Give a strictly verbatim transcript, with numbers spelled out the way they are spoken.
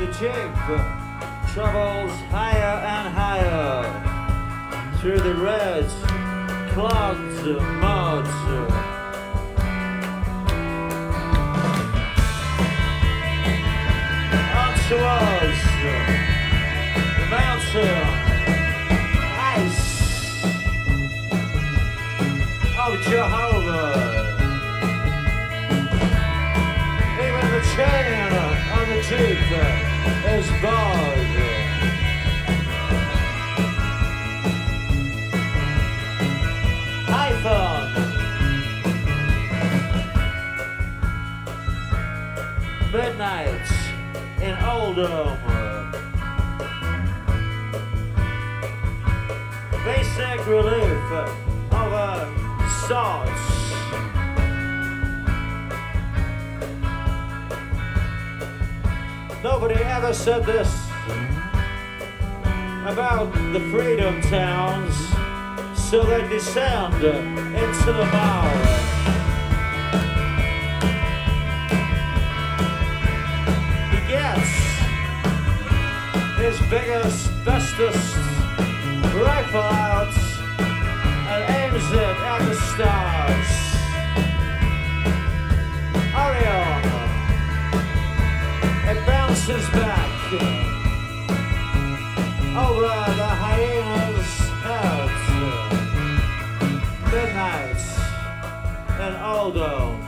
jeep travels higher and higher through the red, clogged mud. On towards the mountain, ice of Jehovah. Even the chain on the jeep is barred. Python, midnight in Oldham. Basic relief of a sort. Nobody ever said this about the freedom towns, so they descend into the mire. He gets his biggest, bestest rifle out and aims it at the stars. Orion, it bounces back over the hyena's head. Midnight in Oldham.